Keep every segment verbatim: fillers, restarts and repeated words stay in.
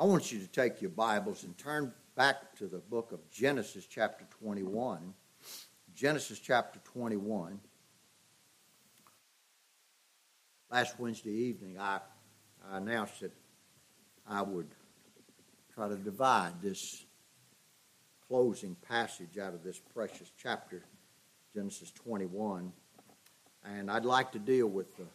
I want you to take your Bibles and turn back to the book of Genesis chapter twenty-one. Genesis chapter twenty-one. Last Wednesday evening, I, I announced that I would try to divide this closing passage out of this precious chapter, Genesis twenty-one. And I'd like to deal with the,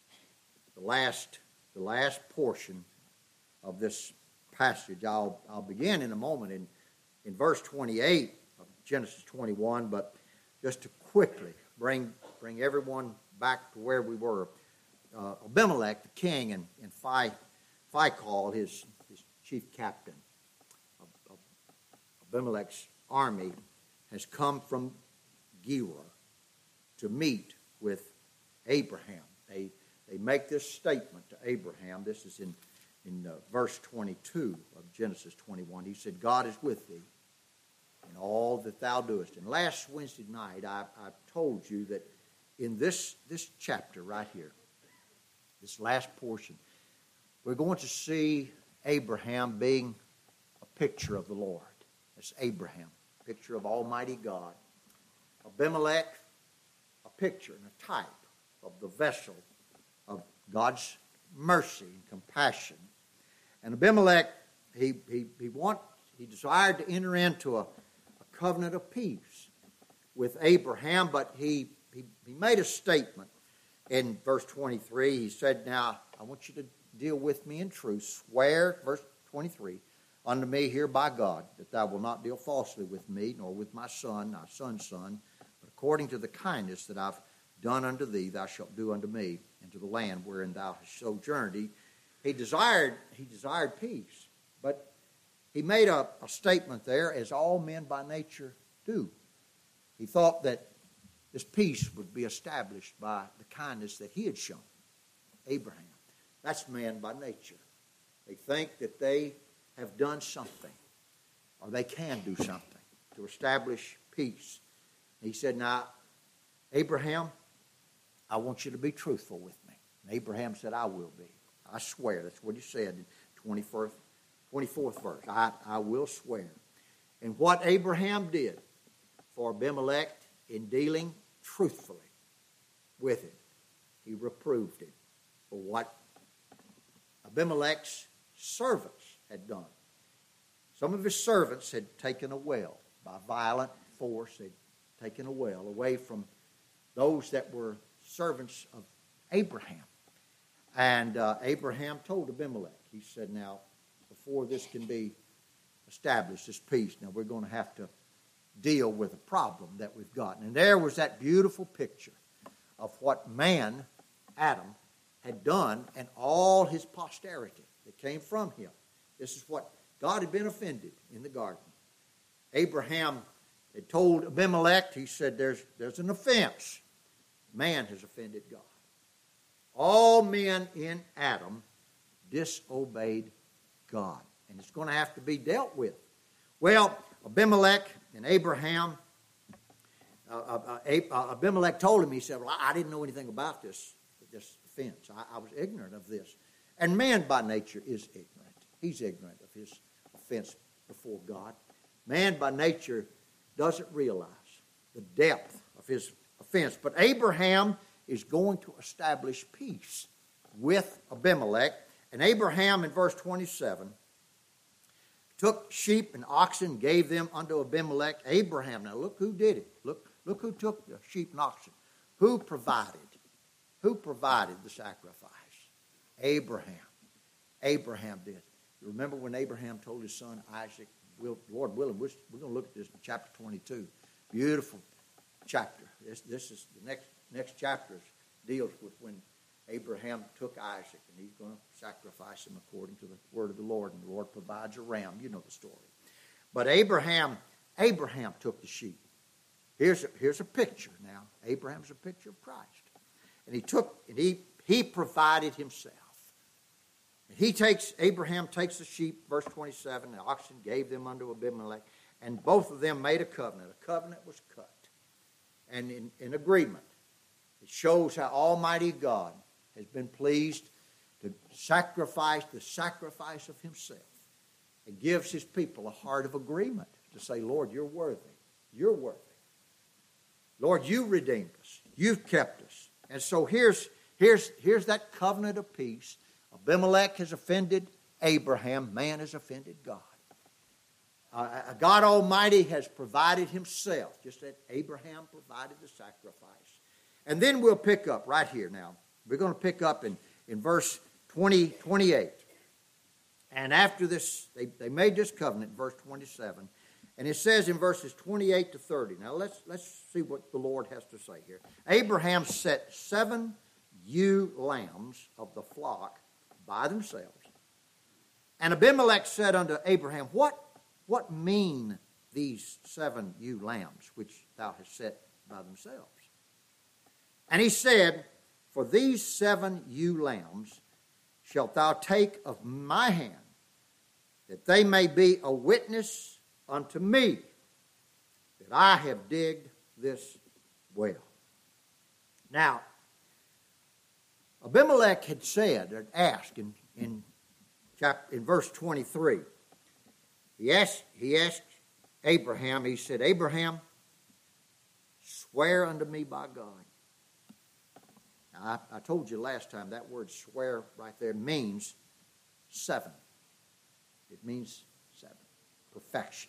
the last the last portion of this passage. I'll I'll begin in a moment in, in verse twenty-eight of Genesis twenty-one, but just to quickly bring bring everyone back to where we were. Uh, Abimelech, the king, and, and Phi, Phicol, his, his chief captain of, of Abimelech's army, has come from Gerar to meet with Abraham. They they make this statement to Abraham. This is in, in uh, verse twenty-two of Genesis twenty-one. He said, God is with thee in all that thou doest. And last Wednesday night, I, I told you that in this, this chapter right here, this last portion, we're going to see Abraham being a picture of the Lord. That's Abraham, a picture of Almighty God. Abimelech, a picture and a type of the vessel of God's mercy and compassion. And Abimelech, he he he want he desired to enter into a, a covenant of peace with Abraham, but he, he he made a statement in verse twenty-three. He said, "Now I want you to deal with me in truth. Swear," verse twenty-three, "unto me here by God, that thou wilt not deal falsely with me, nor with my son, thy son's son, but according to the kindness that I've done unto thee, thou shalt do unto me, and to the land wherein thou hast sojourned." He, he desired he desired peace, but he made a, a statement there, as all men by nature do. He thought that this peace would be established by the kindness that he had shown Abraham. That's man by nature. They think that they have done something, or they can do something to establish peace. He said, "Now, Abraham, I want you to be truthful with me." And Abraham said, "I will be. I swear." That's what he said in twenty-fourth, twenty-fourth verse. I, I will swear. And what Abraham did for Abimelech in dealing truthfully with him, he reproved him for what Abimelech's servants had done. Some of his servants had taken a well by violent force. They'd taken a well away from those that were servants of Abraham. And uh, Abraham told Abimelech, he said, "Now, before this can be established, this peace, now we're going to have to deal with a problem that we've got." And there was that beautiful picture of what man, Adam, had done and all his posterity that came from him. This is what God had been offended in the garden. Abraham had told Abimelech, he said, there's, there's an offense. Man has offended God. All men in Adam disobeyed God, and it's going to have to be dealt with. Well, Abimelech and Abraham, uh, uh, uh, Abimelech told him, he said, "Well, I didn't know anything about this, this offense. I, I was ignorant of this." And man by nature is ignorant. He's ignorant of his offense before God. Man by nature doesn't realize the depth of his offense. But Abraham is going to establish peace with Abimelech. And Abraham, in verse twenty-seven, took sheep and oxen, gave them unto Abimelech. Abraham, now look who did it. Look, look who took the sheep and oxen. Who provided? Who provided the sacrifice? Abraham. Abraham did. You remember when Abraham told his son Isaac, we'll, Lord willing, we're, we're going to look at this in chapter twenty-two. Beautiful chapter. This, this is the next next chapter deals with when Abraham took Isaac, and he's going to sacrifice him according to the word of the Lord, and the Lord provides a ram. You know the story. But Abraham, Abraham took the sheep. Here's a, here's a picture now. Abraham's a picture of Christ. And he took, and he, he provided himself. And he takes, Abraham takes the sheep, verse twenty-seven, the oxen, gave them unto Abimelech, and both of them made a covenant. A covenant was cut. And in, in agreement, it shows how Almighty God has been pleased to sacrifice the sacrifice of himself and gives his people a heart of agreement to say, Lord, you're worthy. You're worthy. Lord, you redeemed us. You've kept us. And so here's, here's, here's that covenant of peace. Abimelech has offended Abraham. Man has offended God. Uh, God Almighty has provided himself, just as Abraham provided the sacrifice. And then we'll pick up right here now. We're going to pick up in, in verse twenty, twenty-eight. And after this, they, they made this covenant, verse twenty-seven. And it says in verses twenty-eight to thirty. Now let's, let's see what the Lord has to say here. Abraham set seven ewe lambs of the flock by themselves. And Abimelech said unto Abraham, What, what mean these seven ewe lambs which thou hast set by themselves? And he said, For these seven ewe lambs shalt thou take of my hand, that they may be a witness unto me that I have digged this well. Now, Abimelech had said, or asked in, in, chapter, in verse twenty-three, he asked, he asked Abraham, he said, Abraham, swear unto me by God. Now, I, I told you last time that word swear right there means seven. It means seven. Perfection.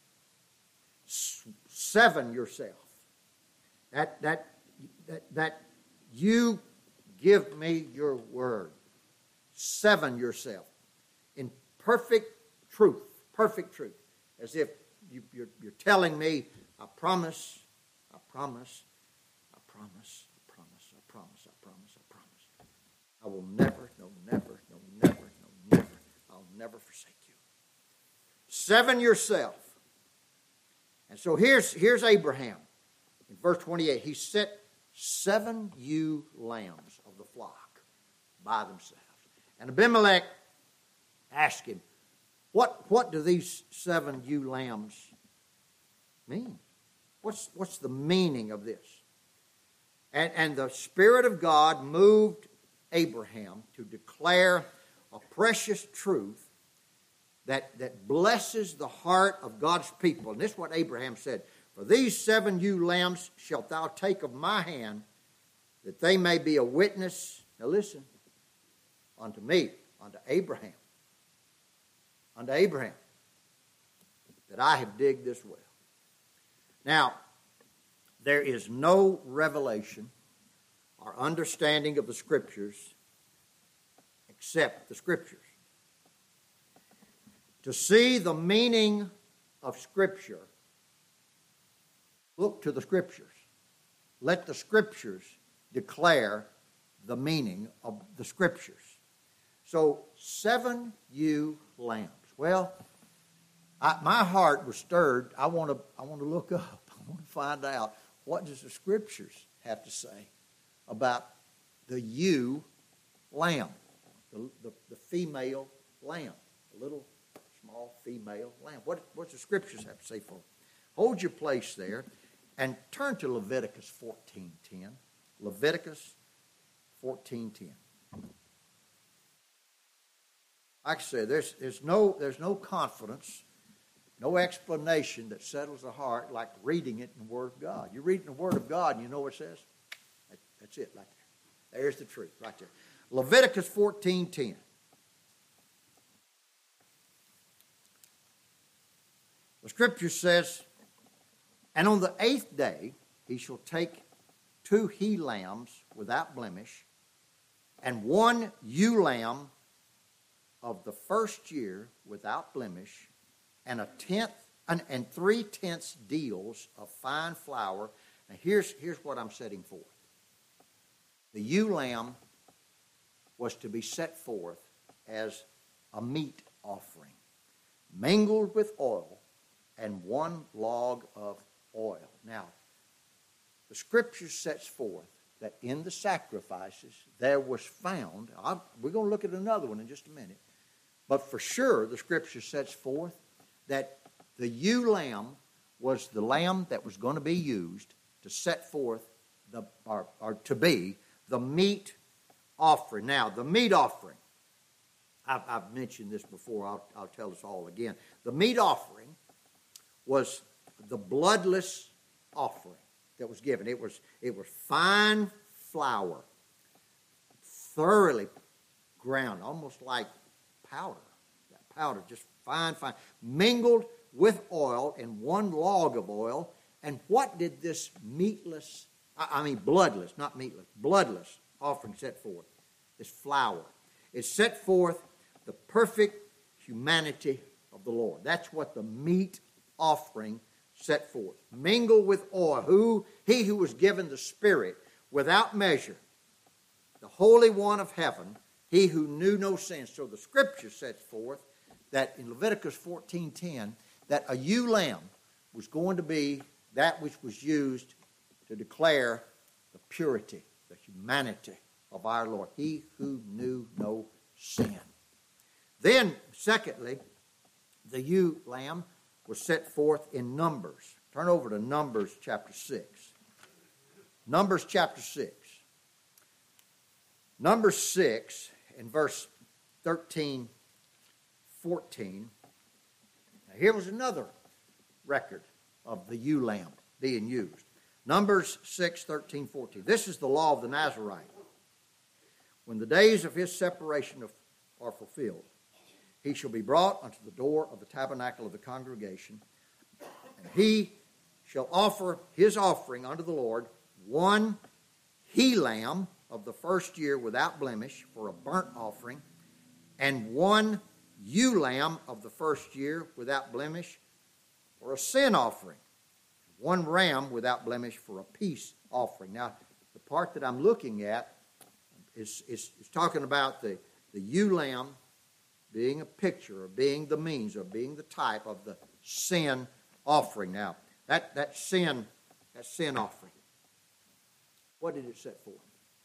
Seven yourself. That, that, that, that you give me your word. Seven yourself. In perfect truth. Perfect truth. As if you, you're, you're telling me, I promise, I promise, I promise, I promise, I promise, I promise, I promise. I will never, no, never, no, never, no, never, I'll never forsake you. Seven yourself. And so here's, here's Abraham. In verse twenty-eight, he set seven ewe lambs of the flock by themselves. And Abimelech asked him, What, what do these seven ewe lambs mean? What's, what's the meaning of this? And, and the Spirit of God moved Abraham to declare a precious truth that, that blesses the heart of God's people. And this is what Abraham said. For these seven ewe lambs shalt thou take of my hand, that they may be a witness, now listen, unto me, unto Abraham, unto Abraham, that I have digged this well. Now, there is no revelation or understanding of the Scriptures except the Scriptures. To see the meaning of Scripture, look to the Scriptures. Let the Scriptures declare the meaning of the Scriptures. So, seven ewe lambs. Well, I, my heart was stirred. I want to. I want to look up. I want to find out what does the Scriptures have to say about the ewe lamb, the, the, the female lamb, the little small female lamb. What what does the Scriptures have to say for it? Hold your place there and turn to Leviticus fourteen ten. Leviticus fourteen ten. Like I said, there's, there's, no, there's no confidence, no explanation that settles the heart like reading it in the Word of God. You're reading the Word of God and you know what it says? That, that's it right there. There's the truth right there. Leviticus fourteen ten. The Scripture says, And on the eighth day he shall take two he lambs without blemish, and one ewe lamb of the first year without blemish, and a tenth and, and three tenths deals of fine flour. Now here's, here's what I'm setting forth. The ewe lamb was to be set forth as a meat offering, mingled with oil, and one log of oil. Now, the Scripture sets forth that in the sacrifices there was found, I'll, we're going to look at another one in just a minute, but for sure the Scripture sets forth that the ewe lamb was the lamb that was going to be used to set forth, the or, or to be, the meat offering. Now, the meat offering, I've, I've mentioned this before. I'll, I'll tell us all again. The meat offering was the bloodless offering that was given. It was, it was fine flour, thoroughly ground, almost like powder. That powder, just fine, fine, mingled with oil in one log of oil. And what did this meatless, I mean bloodless, not meatless, bloodless offering set forth? This flour. It set forth the perfect humanity of the Lord. That's what the meat offering set forth. Mingled with oil. Who, he who was given the Spirit without measure, the Holy One of heaven, he who knew no sin. So the Scripture sets forth that in Leviticus fourteen ten, that a ewe lamb was going to be that which was used to declare the purity, the humanity of our Lord. He who knew no sin. Then, secondly, the ewe lamb was set forth in Numbers. Turn over to Numbers chapter six. Numbers chapter six. Numbers six in verse thirteen, fourteen. Now here was another record of the ewe lamb being used. Numbers six, thirteen, fourteen. This is the law of the Nazarite. When the days of his separation are fulfilled, he shall be brought unto the door of the tabernacle of the congregation, and he shall offer his offering unto the Lord, one he lamb of the first year without blemish for a burnt offering, and one ewe lamb of the first year without blemish for a sin offering, one ram without blemish for a peace offering. Now, the part that I'm looking at is, is, is talking about the, the ewe lamb being a picture, or being the means, or being the type of the sin offering. Now, that, that sin, that sin offering, what did it set forth?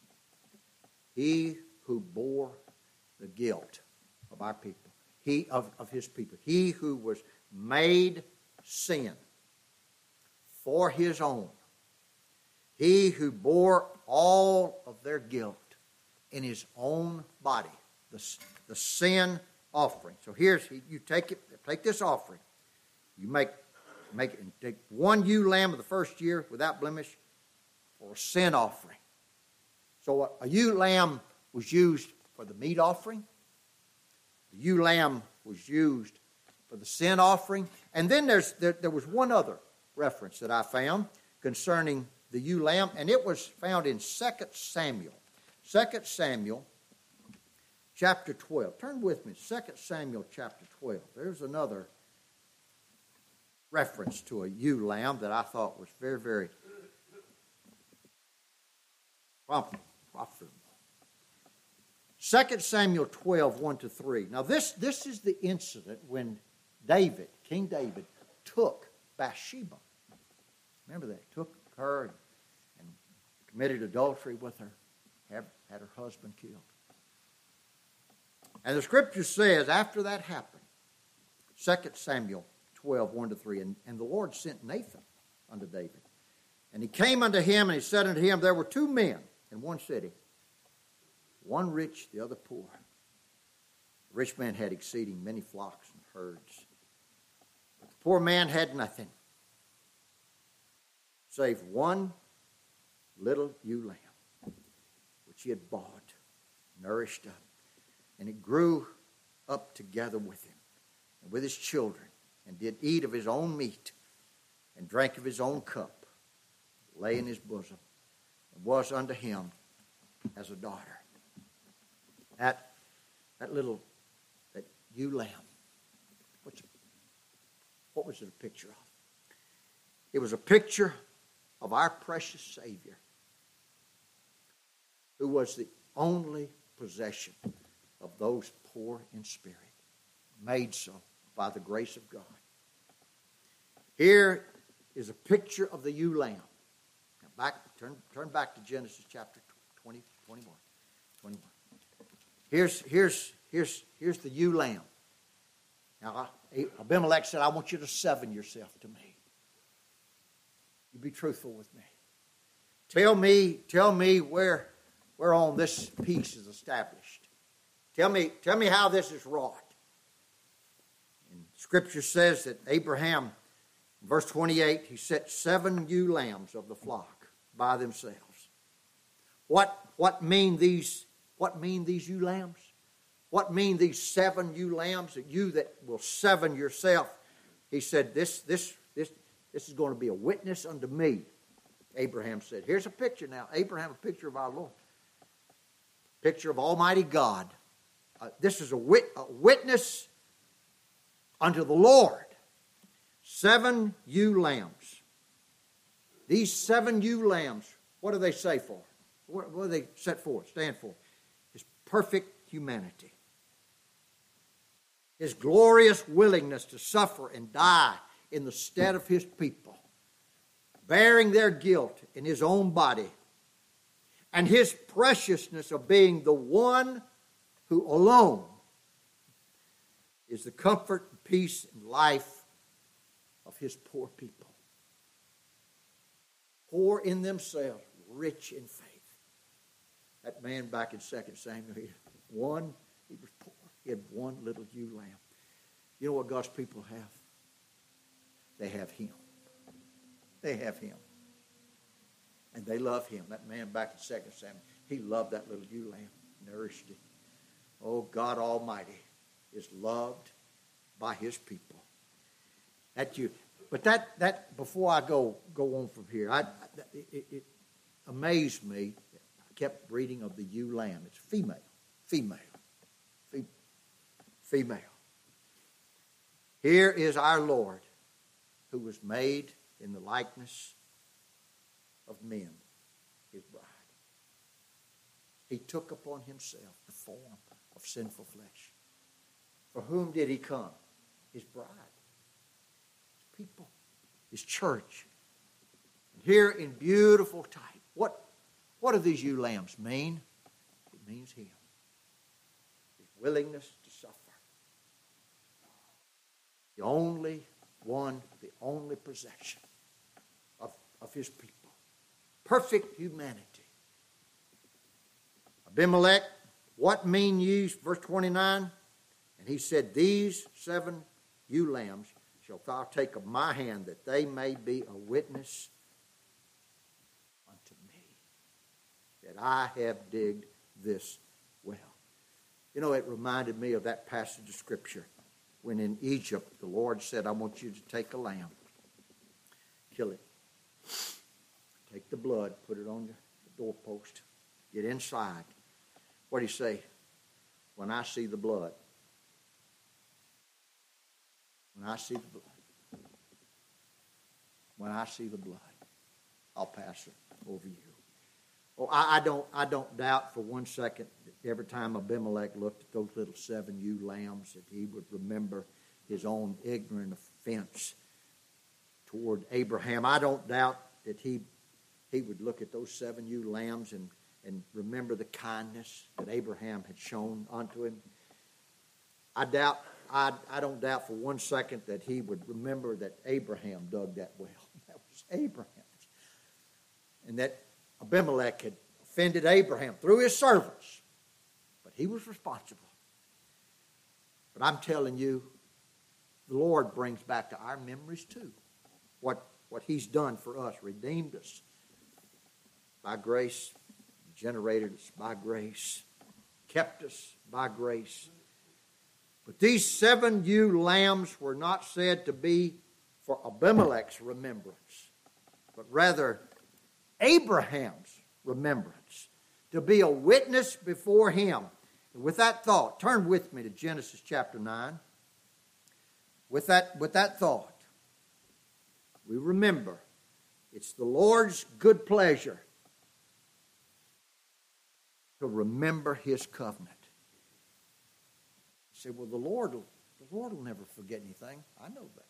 He who bore the guilt of our people, he of, of his people, he who was made sin for his own, he who bore all of their guilt in his own body, the, the sin offering. So here's, you take it, take this offering, you make, make it, take one ewe lamb of the first year without blemish for a sin offering. So a, a ewe lamb was used for the meat offering. The ewe lamb was used for the sin offering. And then there's there, there was one other reference that I found concerning the ewe lamb, and it was found in Second Samuel. Second Samuel chapter twelve. Turn with me, Second Samuel chapter twelve. There's another reference to a ewe lamb that I thought was very, very profitable. Second Samuel twelve, one to three. Now this, this is the incident when David, King David, took Bathsheba. Remember that? He took her and, and committed adultery with her, had, had her husband killed. And the Scripture says after that happened, Second Samuel twelve, one to three, and, and the Lord sent Nathan unto David. And he came unto him, and he said unto him, there were two men in one city, one rich, the other poor. The rich man had exceeding many flocks and herds, but the poor man had nothing, save one little ewe lamb, which he had bought, nourished up, and it grew up together with him and with his children, and did eat of his own meat, and drank of his own cup, lay in his bosom, and was unto him as a daughter. That, that little, that ewe lamb, what's it, what was it a picture of? It was a picture of our precious Savior, who was the only possession of those poor in spirit, made so by the grace of God. Here is a picture of the ewe lamb. Now back, turn, turn back to Genesis chapter twenty, twenty-one. twenty-one. Here's, here's, here's, here's the ewe lamb. Now, Abimelech said, I want you to seven yourself to me. You be truthful with me. Tell me, tell me where, where on this piece is established. Tell me, tell me how this is wrought. And Scripture says that Abraham, verse twenty-eight, he set seven ewe lambs of the flock by themselves. What, what mean these, what mean these ewe lambs? What mean these seven ewe lambs? That you that will seven yourself. He said, this, this, this, this is going to be a witness unto me. Abraham said, here's a picture now. Abraham, a picture of our Lord. Picture of Almighty God. Uh, this is a, wit, a witness unto the Lord. Seven ewe lambs. These seven ewe lambs, what do they say for? What, what do they set for, stand for? His perfect humanity. His glorious willingness to suffer and die in the stead of his people, bearing their guilt in his own body, and his preciousness of being the one who alone is the comfort and peace and life of his poor people. Poor in themselves, rich in faith. That man back in Second Samuel, he had one, he was poor. He had one little ewe lamb. You know what God's people have? They have him. They have him. And they love him. That man back in Second Samuel, he loved that little ewe lamb, nourished it. Oh, God Almighty is loved by his people. That you, but that that before I go go on from here, I, it, it amazed me. I kept reading of the ewe lamb. It's female, female, fe- female. Here is our Lord, who was made in the likeness of men, his bride. He took upon himself the form of sinful flesh. For whom did he come? His bride, his people, his church. And here in beautiful type, what, what do these ewe lambs mean? It means him. His willingness to suffer. The only one, the only possession of, of his people. Perfect humanity. Abimelech, what mean ye, verse twenty-nine? And he said, these seven ewe lambs shalt thou take of my hand, that they may be a witness unto me, that I have digged this well. You know, it reminded me of that passage of Scripture when in Egypt the Lord said, I want you to take a lamb, kill it, take the blood, put it on the doorpost, get inside. What did he say? When I see the blood, when I see the blood, when I see the blood, I'll pass it over you. Oh, I, I don't, I don't doubt for one second that every time Abimelech looked at those little seven ewe lambs, that he would remember his own ignorant offense toward Abraham. I don't doubt that he, he would look at those seven ewe lambs and and remember the kindness that Abraham had shown unto him. I doubt, I, I don't doubt for one second that he would remember that Abraham dug that well. That was Abraham's. And that Abimelech had offended Abraham through his servants. But he was responsible. But I'm telling you, the Lord brings back to our memories too what, what he's done for us, redeemed us by grace, generated us by grace, kept us by grace. But these seven ewe lambs were not said to be for Abimelech's remembrance, but rather Abraham's remembrance, to be a witness before him. And with that thought, turn with me to Genesis chapter nine. With that, with that thought, we remember it's the Lord's good pleasure to remember his covenant. You say, well, the Lord will, the Lord will never forget anything. I know that.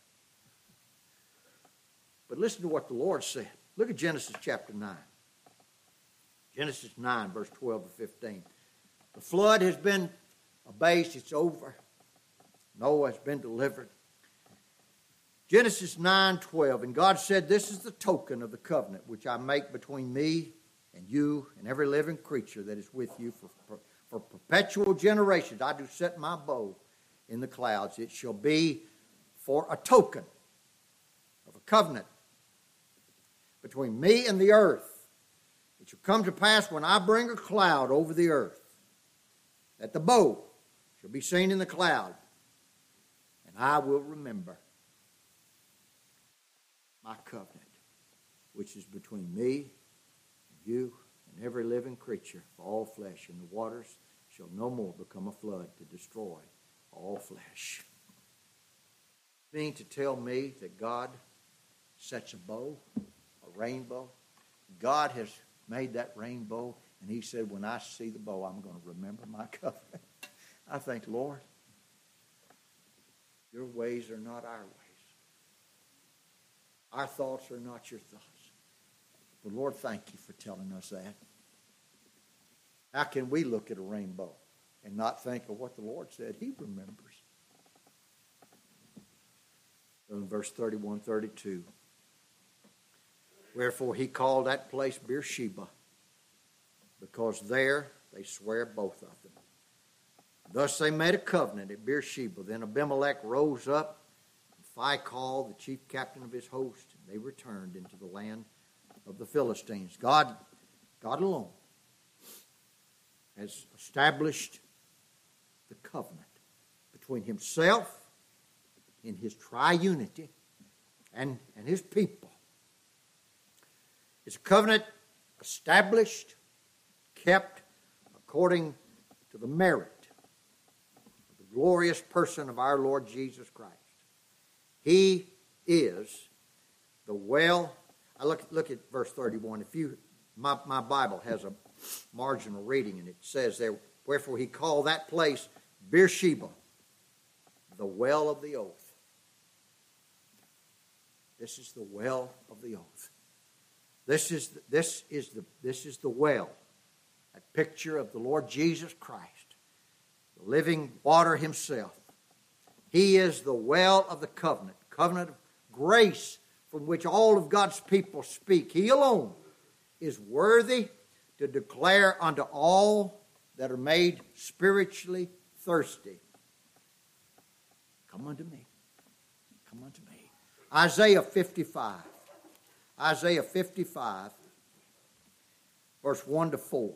But listen to what the Lord said. Look at Genesis chapter nine. Genesis nine, verse twelve to fifteen. The flood has been abased. It's over. Noah has been delivered. Genesis nine, twelve. And God said, this is the token of the covenant which I make between me and you and every living creature that is with you for, for, for perpetual generations. I do set my bow in the clouds. It shall be for a token of a covenant between me and the earth. It shall come to pass when I bring a cloud over the earth, that the bow shall be seen in the cloud, and I will remember my covenant, which is between me and you and every living creature for all flesh, and the waters shall no more become a flood to destroy all flesh. You mean to tell me that God sets a bow, a rainbow? God has made that rainbow, and he said, when I see the bow, I'm going to remember my covenant. I think, Lord, your ways are not our ways. Our thoughts are not your thoughts. But Lord, thank you for telling us that. How can we look at a rainbow and not think of what the Lord said he remembers? In verse thirty-one, thirty-two, wherefore he called that place Beersheba, because there they swear both of them. Thus they made a covenant at Beersheba. Then Abimelech rose up, and Phicol, the chief captain of his host, and they returned into the land of the Philistines. God, God alone has established the covenant between himself in his triunity and, and his people. It's a covenant established, kept according to the merit of the glorious person of our Lord Jesus Christ. He is the well. I look, look at verse thirty-one. If you, my, my Bible has a marginal reading, and it says there, wherefore he called that place Beersheba, the well of the oath. This is the well of the oath. This is the, this is the this is the well, a picture of the Lord Jesus Christ, the living water himself. He is the well of the covenant, covenant of grace from which all of God's people speak. He alone is worthy to declare unto all that are made spiritually thirsty, come unto me, come unto me. Isaiah fifty-five. Isaiah fifty-five, verse one to four.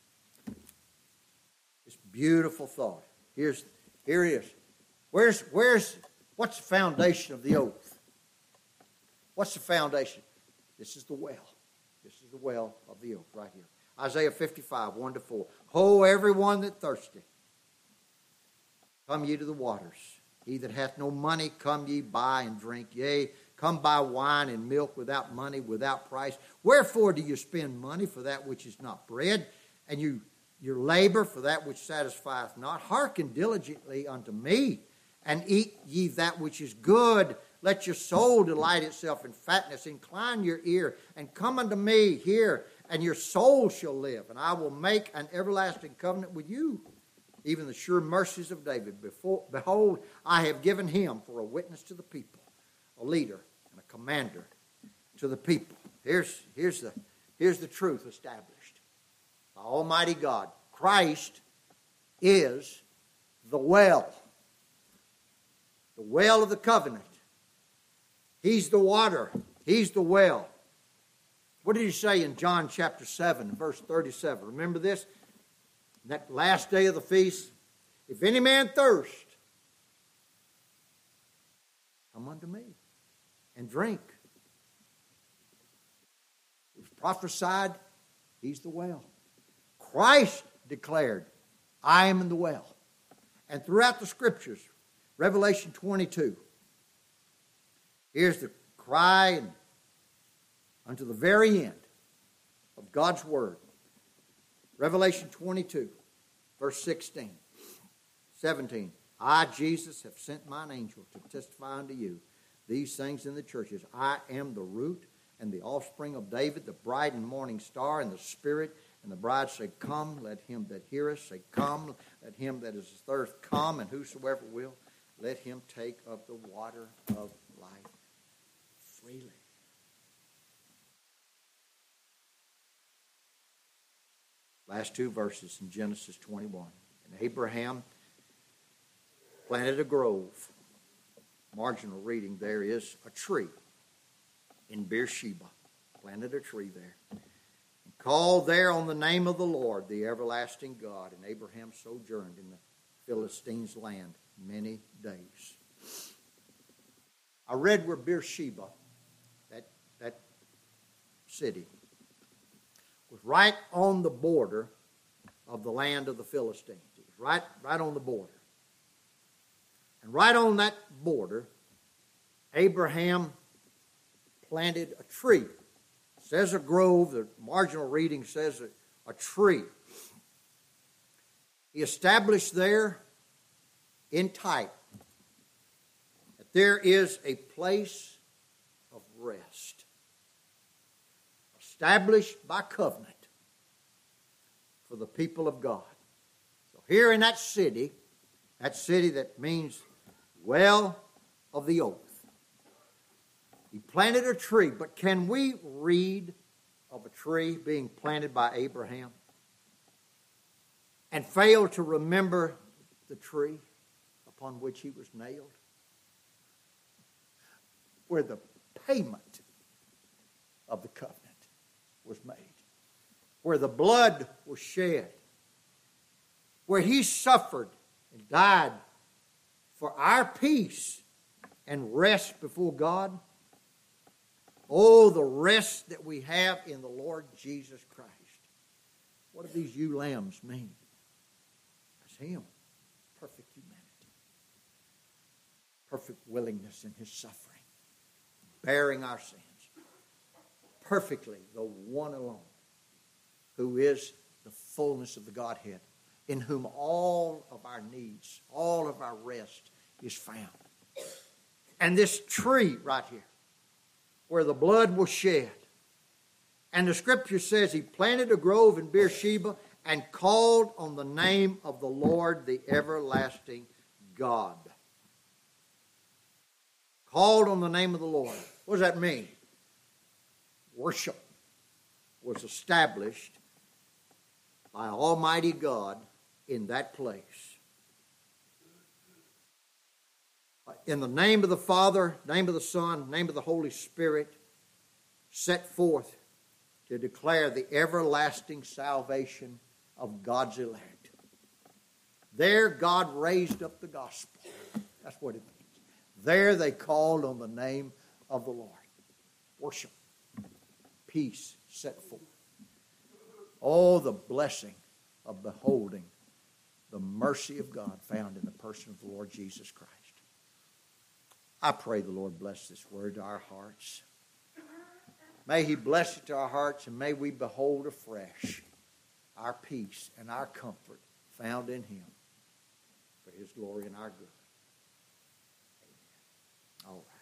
This beautiful thought. Here's, here it is. Where's, where's, what's the foundation of the oath? What's the foundation? This is the well. This is the well of the oath right here. Isaiah fifty-five, one to four. Ho, everyone that thirsteth, come ye to the waters. He that hath no money, come ye buy and drink. Yea, come buy wine and milk without money, without price. Wherefore do you spend money for that which is not bread, and you your labor for that which satisfieth not? Hearken diligently unto me, and eat ye that which is good. Let your soul delight itself in fatness. Incline your ear, and come unto me here, and your soul shall live. And I will make an everlasting covenant with you, even the sure mercies of David. Before, behold, I have given him for a witness to the people, a leader and a commander to the people. Here's, here's, the, here's the truth established by Almighty God. Christ is the well, the well of the covenant. He's the water. He's the well. What did he say in John chapter seven, verse thirty-seven? Remember this? That last day of the feast. If any man thirst, come unto me and drink. It was prophesied, he's the well. Christ declared, I am in the well. And throughout the scriptures, Revelation twenty-two, here's the cry and unto the very end of God's word. Revelation twenty-two, verse sixteen, seventeen. I, Jesus, have sent mine angel to testify unto you these things in the churches. I am the root and the offspring of David, the bright and morning star, and the Spirit and the bride say, come. Let him that heareth say, come. Let him that is athirst come, and whosoever will, let him take of the water of life freely. Last two verses in Genesis twenty-one. And Abraham planted a grove. Marginal reading there is a tree in Beersheba. Planted a tree there. And called there on the name of the Lord, the everlasting God. And Abraham sojourned in the Philistines' land many days. I read where Beersheba, that, that city, was right on the border of the land of the Philistines. It was right, right on the border. And right on that border, Abraham planted a tree. It says a grove. The marginal reading says a, a tree. He established there in type that there is a place of rest established by covenant for the people of God. So here in that city, that city that means well of the oath, he planted a tree. But can we read of a tree being planted by Abraham and fail to remember the tree upon which he was nailed? Where the payment of the covenant was made. Where the blood was shed. Where he suffered and died for our peace and rest before God. Oh, the rest that we have in the Lord Jesus Christ. What do these ewe lambs mean? It's him. Perfect humanity. Perfect willingness in his suffering. Bearing our sins. Perfectly, the one alone, who is the fullness of the Godhead, in whom all of our needs, all of our rest is found. And this tree right here, where the blood was shed, and the scripture says he planted a grove in Beersheba and called on the name of the Lord, the everlasting God. Called on the name of the Lord. What does that mean? Worship was established by Almighty God in that place. In the name of the Father, name of the Son, name of the Holy Spirit, set forth to declare the everlasting salvation of God's elect. There God raised up the gospel. That's what it means. There they called on the name of the Lord. Worship. Peace set forth. Oh, the blessing of beholding the mercy of God found in the person of the Lord Jesus Christ. I pray the Lord bless this word to our hearts. May he bless it to our hearts, and may we behold afresh our peace and our comfort found in him for his glory and our good. Amen. All right.